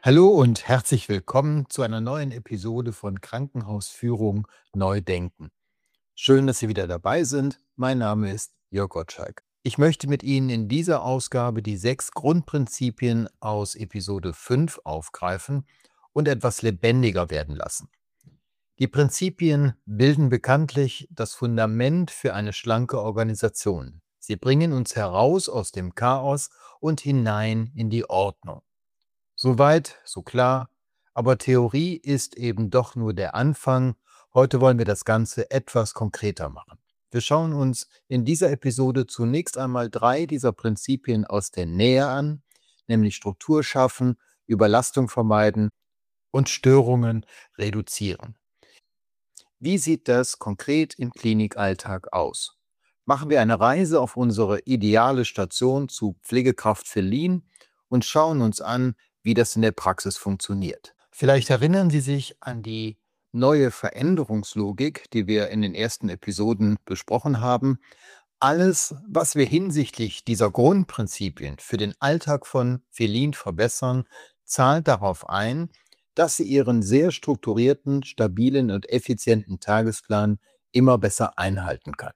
Hallo und herzlich willkommen zu einer neuen Episode von Krankenhausführung Neu denken. Schön, dass Sie wieder dabei sind. Mein Name ist Jörg Gottschalk. Ich möchte mit Ihnen in dieser Ausgabe die 6 Grundprinzipien aus Episode 5 aufgreifen und etwas lebendiger werden lassen. Die Prinzipien bilden bekanntlich das Fundament für eine schlanke Organisation. Sie bringen uns heraus aus dem Chaos und hinein in die Ordnung. Soweit, so klar, aber Theorie ist eben doch nur der Anfang. Heute wollen wir das Ganze etwas konkreter machen. Wir schauen uns in dieser Episode zunächst einmal 3 dieser Prinzipien aus der Nähe an, nämlich Struktur schaffen, Überlastung vermeiden und Störungen reduzieren. Wie sieht das konkret im Klinikalltag aus? Machen wir eine Reise auf unsere ideale Station zu Pflegekraft Feline und schauen uns an, wie das in der Praxis funktioniert. Vielleicht erinnern Sie sich an die neue Veränderungslogik, die wir in den ersten Episoden besprochen haben. Alles, was wir hinsichtlich dieser Grundprinzipien für den Alltag von Feline verbessern, zahlt darauf ein, dass sie ihren sehr strukturierten, stabilen und effizienten Tagesplan immer besser einhalten kann.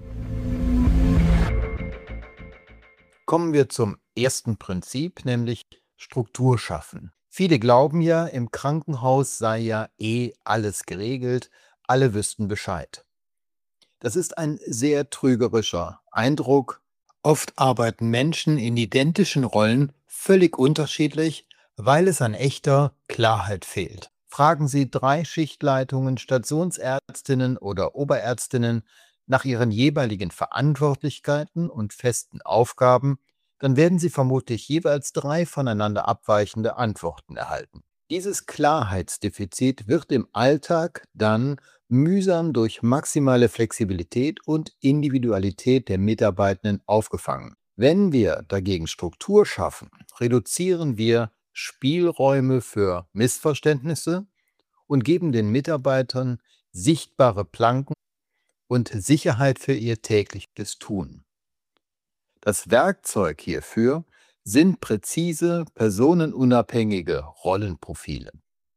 Kommen wir zum ersten Prinzip, nämlich Struktur schaffen. Viele glauben ja, im Krankenhaus sei ja alles geregelt, alle wüssten Bescheid. Das ist ein sehr trügerischer Eindruck. Oft arbeiten Menschen in identischen Rollen völlig unterschiedlich, weil es an echter Klarheit fehlt. Fragen Sie 3 Schichtleitungen, Stationsärztinnen oder Oberärztinnen nach ihren jeweiligen Verantwortlichkeiten und festen Aufgaben, dann werden Sie vermutlich jeweils 3 voneinander abweichende Antworten erhalten. Dieses Klarheitsdefizit wird im Alltag dann mühsam durch maximale Flexibilität und Individualität der Mitarbeitenden aufgefangen. Wenn wir dagegen Struktur schaffen, reduzieren wir Spielräume für Missverständnisse und geben den Mitarbeitern sichtbare Planken und Sicherheit für ihr tägliches Tun. Das Werkzeug hierfür sind präzise, personenunabhängige Rollenprofile.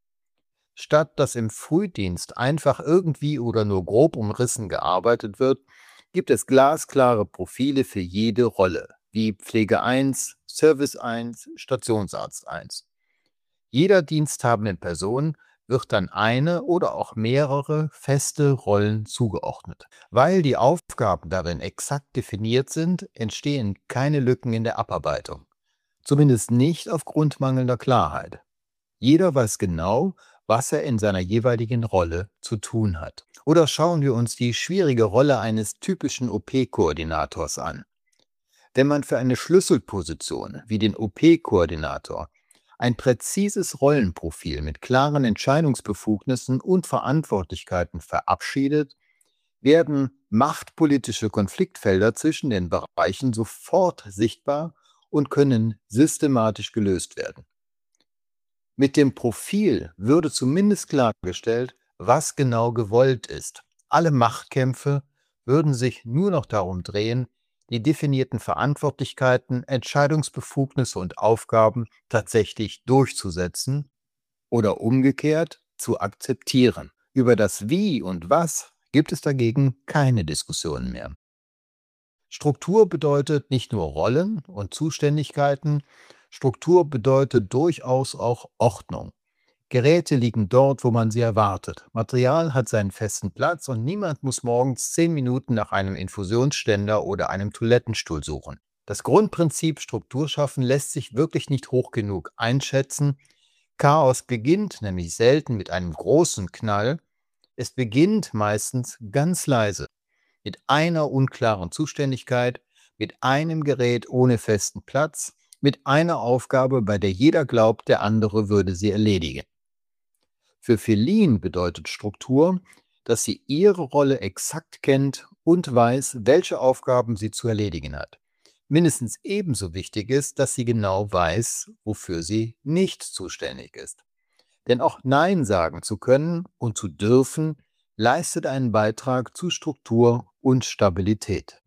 Statt dass im Frühdienst einfach irgendwie oder nur grob umrissen gearbeitet wird, gibt es glasklare Profile für jede Rolle, wie Pflege 1, Service 1, Stationsarzt 1. Jeder diensthabenden Person wird dann eine oder auch mehrere feste Rollen zugeordnet. Weil die Aufgaben darin exakt definiert sind, entstehen keine Lücken in der Abarbeitung. Zumindest nicht aufgrund mangelnder Klarheit. Jeder weiß genau, was er in seiner jeweiligen Rolle zu tun hat. Oder schauen wir uns die schwierige Rolle eines typischen OP-Koordinators an. Wenn man für eine Schlüsselposition wie den OP-Koordinator ein präzises Rollenprofil mit klaren Entscheidungsbefugnissen und Verantwortlichkeiten verabschiedet, werden machtpolitische Konfliktfelder zwischen den Bereichen sofort sichtbar und können systematisch gelöst werden. Mit dem Profil würde zumindest klargestellt, was genau gewollt ist. Alle Machtkämpfe würden sich nur noch darum drehen, die definierten Verantwortlichkeiten, Entscheidungsbefugnisse und Aufgaben tatsächlich durchzusetzen oder umgekehrt zu akzeptieren. Über das Wie und Was gibt es dagegen keine Diskussionen mehr. Struktur bedeutet nicht nur Rollen und Zuständigkeiten, Struktur bedeutet durchaus auch Ordnung. Geräte liegen dort, wo man sie erwartet. Material hat seinen festen Platz und niemand muss morgens 10 Minuten nach einem Infusionsständer oder einem Toilettenstuhl suchen. Das Grundprinzip Struktur schaffen lässt sich wirklich nicht hoch genug einschätzen. Chaos beginnt nämlich selten mit einem großen Knall. Es beginnt meistens ganz leise, mit einer unklaren Zuständigkeit, mit einem Gerät ohne festen Platz, mit einer Aufgabe, bei der jeder glaubt, der andere würde sie erledigen. Für Feline bedeutet Struktur, dass sie ihre Rolle exakt kennt und weiß, welche Aufgaben sie zu erledigen hat. Mindestens ebenso wichtig ist, dass sie genau weiß, wofür sie nicht zuständig ist. Denn auch Nein sagen zu können und zu dürfen, leistet einen Beitrag zu Struktur und Stabilität.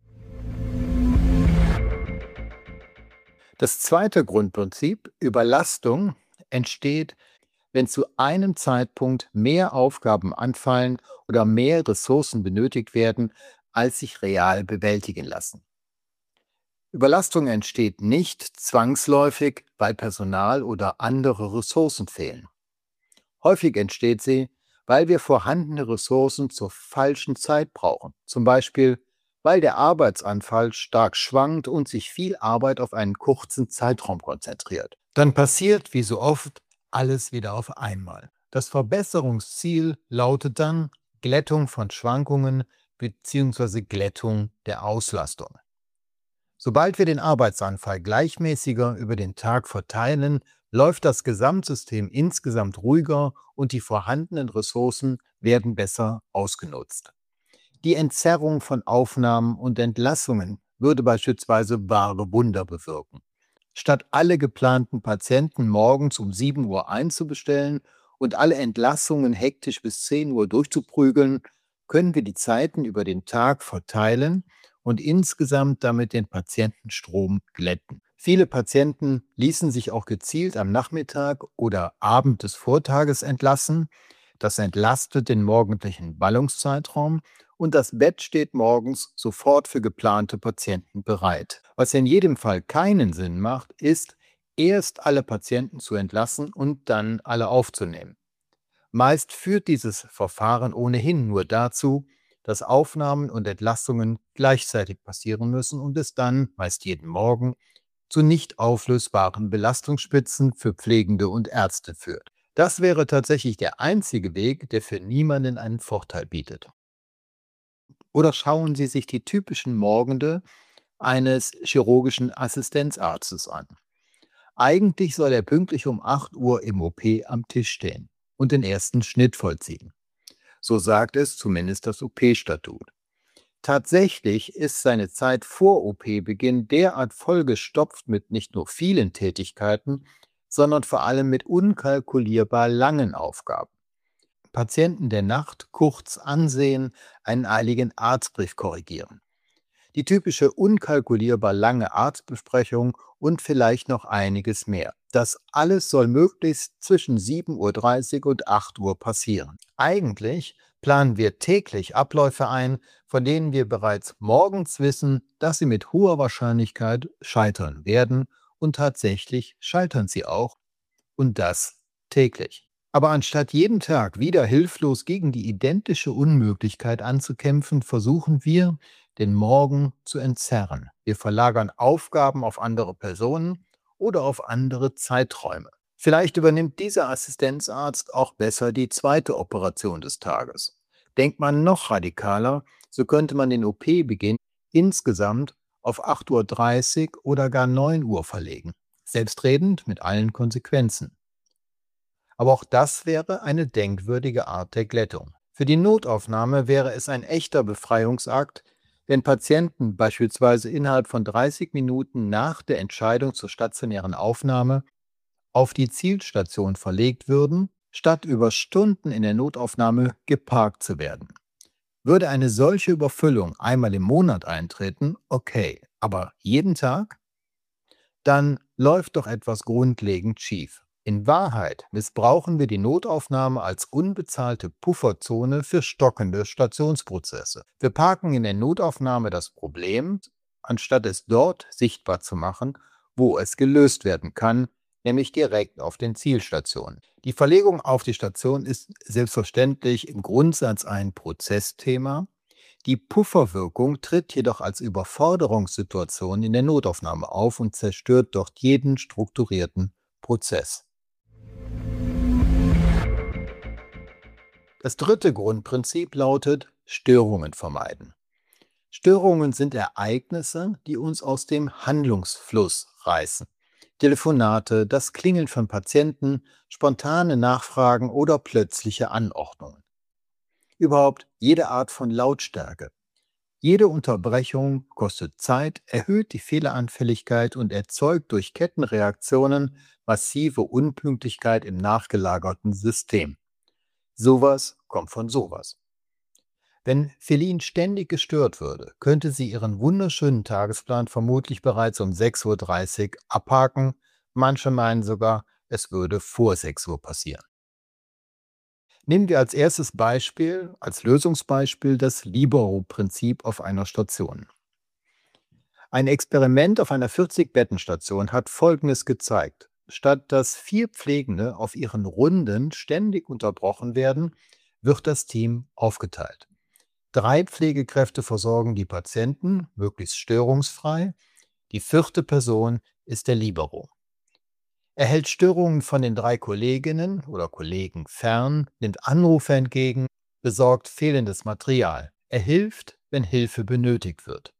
Das zweite Grundprinzip, Überlastung, entsteht, wenn zu einem Zeitpunkt mehr Aufgaben anfallen oder mehr Ressourcen benötigt werden, als sich real bewältigen lassen. Überlastung entsteht nicht zwangsläufig, weil Personal oder andere Ressourcen fehlen. Häufig entsteht sie, weil wir vorhandene Ressourcen zur falschen Zeit brauchen. Zum Beispiel, weil der Arbeitsanfall stark schwankt und sich viel Arbeit auf einen kurzen Zeitraum konzentriert. Dann passiert, wie so oft, alles wieder auf einmal. Das Verbesserungsziel lautet dann Glättung von Schwankungen bzw. Glättung der Auslastung. Sobald wir den Arbeitsanfall gleichmäßiger über den Tag verteilen, läuft das Gesamtsystem insgesamt ruhiger und die vorhandenen Ressourcen werden besser ausgenutzt. Die Entzerrung von Aufnahmen und Entlassungen würde beispielsweise wahre Wunder bewirken. Statt alle geplanten Patienten morgens um 7 Uhr einzubestellen und alle Entlassungen hektisch bis 10 Uhr durchzuprügeln, können wir die Zeiten über den Tag verteilen und insgesamt damit den Patientenstrom glätten. Viele Patienten ließen sich auch gezielt am Nachmittag oder Abend des Vortages entlassen. Das entlastet den morgendlichen Ballungszeitraum und das Bett steht morgens sofort für geplante Patienten bereit. Was in jedem Fall keinen Sinn macht, ist, erst alle Patienten zu entlassen und dann alle aufzunehmen. Meist führt dieses Verfahren ohnehin nur dazu, dass Aufnahmen und Entlassungen gleichzeitig passieren müssen und es dann, meist jeden Morgen, zu nicht auflösbaren Belastungsspitzen für Pflegende und Ärzte führt. Das wäre tatsächlich der einzige Weg, der für niemanden einen Vorteil bietet. Oder schauen Sie sich die typischen Morgende eines chirurgischen Assistenzarztes an. Eigentlich soll er pünktlich um 8 Uhr im OP am Tisch stehen und den ersten Schnitt vollziehen. So sagt es zumindest das OP-Statut. Tatsächlich ist seine Zeit vor OP-Beginn derart vollgestopft mit nicht nur vielen Tätigkeiten, sondern vor allem mit unkalkulierbar langen Aufgaben. Patienten der Nacht kurz ansehen, einen eiligen Arztbrief korrigieren. Die typische unkalkulierbar lange Arztbesprechung und vielleicht noch einiges mehr. Das alles soll möglichst zwischen 7:30 Uhr und 8 Uhr passieren. Eigentlich planen wir täglich Abläufe ein, von denen wir bereits morgens wissen, dass sie mit hoher Wahrscheinlichkeit scheitern werden und tatsächlich scheitern sie auch und das täglich. Aber anstatt jeden Tag wieder hilflos gegen die identische Unmöglichkeit anzukämpfen, versuchen wir, den Morgen zu entzerren. Wir verlagern Aufgaben auf andere Personen oder auf andere Zeiträume. Vielleicht übernimmt dieser Assistenzarzt auch besser die zweite Operation des Tages. Denkt man noch radikaler, so könnte man den OP-Beginn insgesamt auf 8:30 Uhr oder gar 9 Uhr verlegen. Selbstredend mit allen Konsequenzen. Aber auch das wäre eine denkwürdige Art der Glättung. Für die Notaufnahme wäre es ein echter Befreiungsakt, wenn Patienten beispielsweise innerhalb von 30 Minuten nach der Entscheidung zur stationären Aufnahme auf die Zielstation verlegt würden, statt über Stunden in der Notaufnahme geparkt zu werden. Würde eine solche Überfüllung einmal im Monat eintreten, okay, aber jeden Tag? Dann läuft doch etwas grundlegend schief. In Wahrheit missbrauchen wir die Notaufnahme als unbezahlte Pufferzone für stockende Stationsprozesse. Wir parken in der Notaufnahme das Problem, anstatt es dort sichtbar zu machen, wo es gelöst werden kann, nämlich direkt auf den Zielstationen. Die Verlegung auf die Station ist selbstverständlich im Grundsatz ein Prozessthema. Die Pufferwirkung tritt jedoch als Überforderungssituation in der Notaufnahme auf und zerstört dort jeden strukturierten Prozess. Das dritte Grundprinzip lautet Störungen vermeiden. Störungen sind Ereignisse, die uns aus dem Handlungsfluss reißen. Telefonate, das Klingeln von Patienten, spontane Nachfragen oder plötzliche Anordnungen. Überhaupt jede Art von Lautstärke. Jede Unterbrechung kostet Zeit, erhöht die Fehleranfälligkeit und erzeugt durch Kettenreaktionen massive Unpünktlichkeit im nachgelagerten System. Sowas kommt von sowas. Wenn Feline ständig gestört würde, könnte sie ihren wunderschönen Tagesplan vermutlich bereits um 6:30 Uhr abhaken. Manche meinen sogar, es würde vor 6 Uhr passieren. Nehmen wir als erstes Beispiel, als Lösungsbeispiel das Libero-Prinzip auf einer Station. Ein Experiment auf einer 40-Betten-Station hat Folgendes gezeigt. Statt dass 4 Pflegende auf ihren Runden ständig unterbrochen werden, wird das Team aufgeteilt. 3 Pflegekräfte versorgen die Patienten, möglichst störungsfrei. Die 4. Person ist der Libero. Er hält Störungen von den 3 Kolleginnen oder Kollegen fern, nimmt Anrufe entgegen, besorgt fehlendes Material. Er hilft, wenn Hilfe benötigt wird.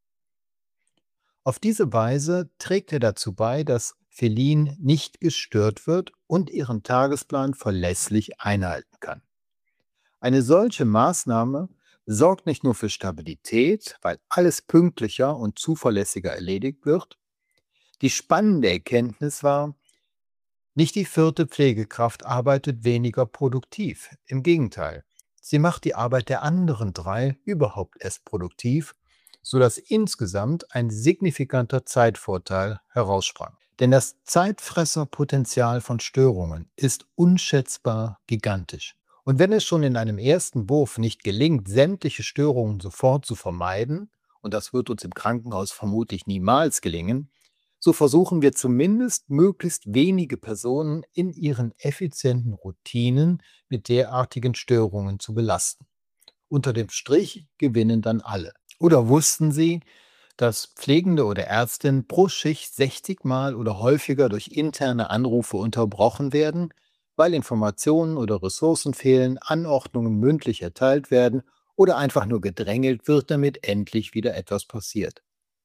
Auf diese Weise trägt er dazu bei, dass Feline nicht gestört wird und ihren Tagesplan verlässlich einhalten kann. Eine solche Maßnahme sorgt nicht nur für Stabilität, weil alles pünktlicher und zuverlässiger erledigt wird. Die spannende Erkenntnis war, nicht die 4. Pflegekraft arbeitet weniger produktiv. Im Gegenteil, sie macht die Arbeit der anderen 3 überhaupt erst produktiv, sodass insgesamt ein signifikanter Zeitvorteil heraussprang. Denn das Zeitfresserpotenzial von Störungen ist unschätzbar gigantisch. Und wenn es schon in einem ersten Wurf nicht gelingt, sämtliche Störungen sofort zu vermeiden, und das wird uns im Krankenhaus vermutlich niemals gelingen, so versuchen wir zumindest möglichst wenige Personen in ihren effizienten Routinen mit derartigen Störungen zu belasten. Unter dem Strich gewinnen dann alle. Oder wussten Sie, dass Pflegende oder Ärztinnen pro Schicht 60 Mal oder häufiger durch interne Anrufe unterbrochen werden, weil Informationen oder Ressourcen fehlen, Anordnungen mündlich erteilt werden oder einfach nur gedrängelt wird, damit endlich wieder etwas passiert?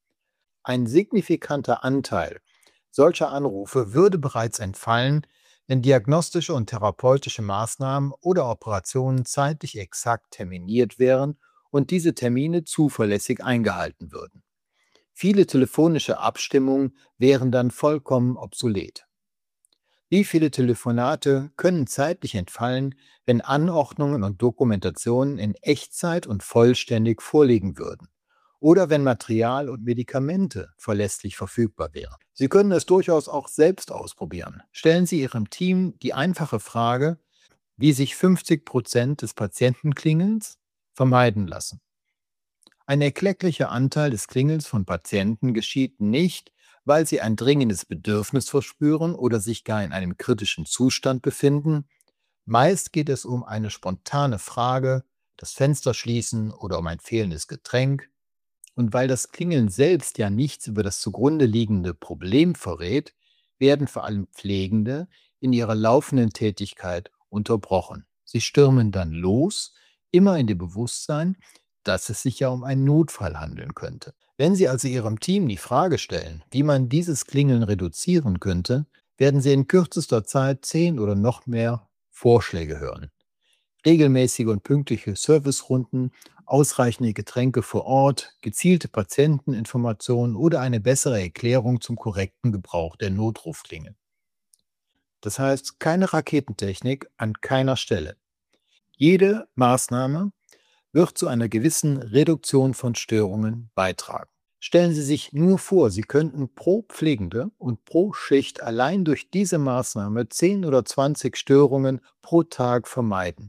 Ein signifikanter Anteil solcher Anrufe würde bereits entfallen, wenn diagnostische und therapeutische Maßnahmen oder Operationen zeitlich exakt terminiert wären und diese Termine zuverlässig eingehalten würden. Viele telefonische Abstimmungen wären dann vollkommen obsolet. Wie viele Telefonate können zeitlich entfallen, wenn Anordnungen und Dokumentationen in Echtzeit und vollständig vorliegen würden? Oder wenn Material und Medikamente verlässlich verfügbar wären? Sie können es durchaus auch selbst ausprobieren. Stellen Sie Ihrem Team die einfache Frage, wie sich 50% des Patientenklingelns vermeiden lassen. Ein erklecklicher Anteil des Klingelns von Patienten geschieht nicht, weil sie ein dringendes Bedürfnis verspüren oder sich gar in einem kritischen Zustand befinden. Meist geht es um eine spontane Frage, das Fenster schließen oder um ein fehlendes Getränk. Und weil das Klingeln selbst ja nichts über das zugrunde liegende Problem verrät, werden vor allem Pflegende in ihrer laufenden Tätigkeit unterbrochen. Sie stürmen dann los, immer in dem Bewusstsein, dass es sich ja um einen Notfall handeln könnte. Wenn Sie also Ihrem Team die Frage stellen, wie man dieses Klingeln reduzieren könnte, werden Sie in kürzester Zeit 10 oder noch mehr Vorschläge hören. Regelmäßige und pünktliche Servicerunden, ausreichende Getränke vor Ort, gezielte Patienteninformationen oder eine bessere Erklärung zum korrekten Gebrauch der Notrufklingel. Das heißt, keine Raketentechnik an keiner Stelle. Jede Maßnahme wird zu einer gewissen Reduktion von Störungen beitragen. Stellen Sie sich nur vor, Sie könnten pro Pflegende und pro Schicht allein durch diese Maßnahme 10 oder 20 Störungen pro Tag vermeiden.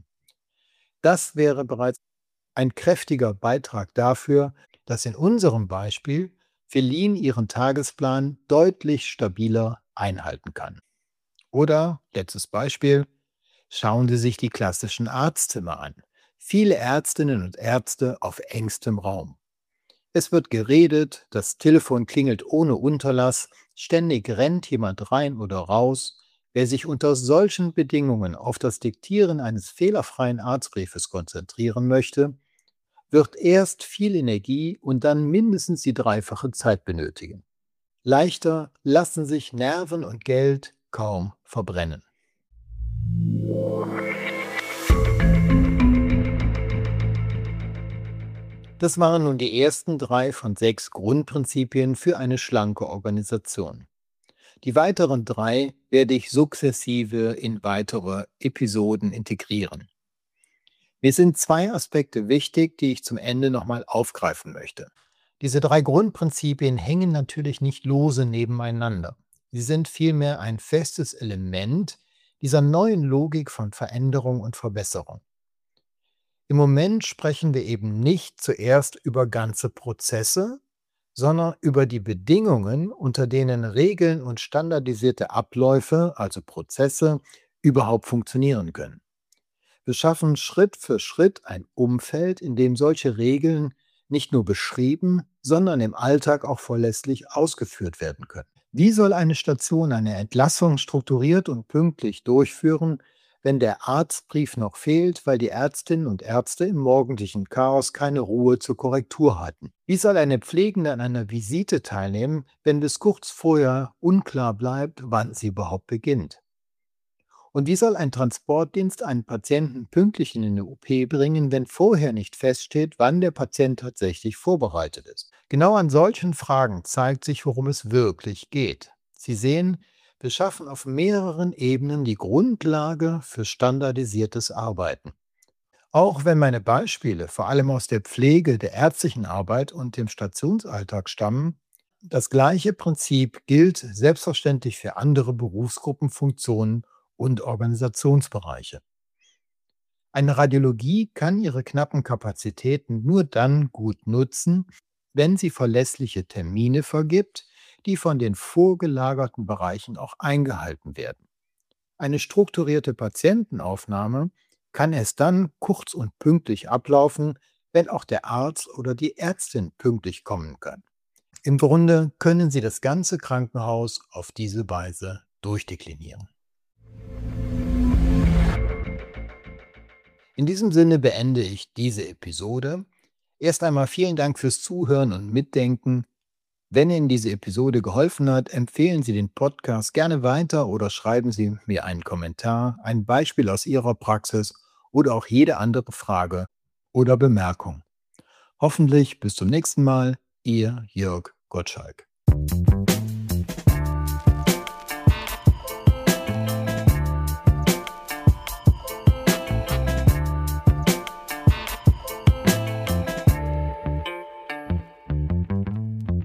Das wäre bereits ein kräftiger Beitrag dafür, dass in unserem Beispiel Feline ihren Tagesplan deutlich stabiler einhalten kann. Oder, letztes Beispiel, schauen Sie sich die klassischen Arztzimmer an. Viele Ärztinnen und Ärzte auf engstem Raum. Es wird geredet, das Telefon klingelt ohne Unterlass, ständig rennt jemand rein oder raus. Wer sich unter solchen Bedingungen auf das Diktieren eines fehlerfreien Arztbriefes konzentrieren möchte, wird erst viel Energie und dann mindestens die 3-fache Zeit benötigen. Leichter lassen sich Nerven und Geld kaum verbrennen. Das waren nun die ersten 3 von 6 Grundprinzipien für eine schlanke Organisation. Die weiteren 3 werde ich sukzessive in weitere Episoden integrieren. Mir sind 2 Aspekte wichtig, die ich zum Ende nochmal aufgreifen möchte. Diese 3 Grundprinzipien hängen natürlich nicht lose nebeneinander. Sie sind vielmehr ein festes Element dieser neuen Logik von Veränderung und Verbesserung. Im Moment sprechen wir eben nicht zuerst über ganze Prozesse, sondern über die Bedingungen, unter denen Regeln und standardisierte Abläufe, also Prozesse, überhaupt funktionieren können. Wir schaffen Schritt für Schritt ein Umfeld, in dem solche Regeln nicht nur beschrieben, sondern im Alltag auch verlässlich ausgeführt werden können. Wie soll eine Station eine Entlassung strukturiert und pünktlich durchführen, wenn der Arztbrief noch fehlt, weil die Ärztinnen und Ärzte im morgendlichen Chaos keine Ruhe zur Korrektur hatten? Wie soll eine Pflegende an einer Visite teilnehmen, wenn bis kurz vorher unklar bleibt, wann sie überhaupt beginnt? Und wie soll ein Transportdienst einen Patienten pünktlich in eine OP bringen, wenn vorher nicht feststeht, wann der Patient tatsächlich vorbereitet ist? Genau an solchen Fragen zeigt sich, worum es wirklich geht. Sie sehen, wir schaffen auf mehreren Ebenen die Grundlage für standardisiertes Arbeiten. Auch wenn meine Beispiele vor allem aus der Pflege, der ärztlichen Arbeit und dem Stationsalltag stammen, das gleiche Prinzip gilt selbstverständlich für andere Berufsgruppen, Funktionen und Organisationsbereiche. Eine Radiologie kann ihre knappen Kapazitäten nur dann gut nutzen, wenn sie verlässliche Termine vergibt, die von den vorgelagerten Bereichen auch eingehalten werden. Eine strukturierte Patientenaufnahme kann erst dann kurz und pünktlich ablaufen, wenn auch der Arzt oder die Ärztin pünktlich kommen kann. Im Grunde können Sie das ganze Krankenhaus auf diese Weise durchdeklinieren. In diesem Sinne beende ich diese Episode. Erst einmal vielen Dank fürs Zuhören und Mitdenken. Wenn Ihnen diese Episode geholfen hat, empfehlen Sie den Podcast gerne weiter oder schreiben Sie mir einen Kommentar, ein Beispiel aus Ihrer Praxis oder auch jede andere Frage oder Bemerkung. Hoffentlich bis zum nächsten Mal, Ihr Jörg Gottschalk.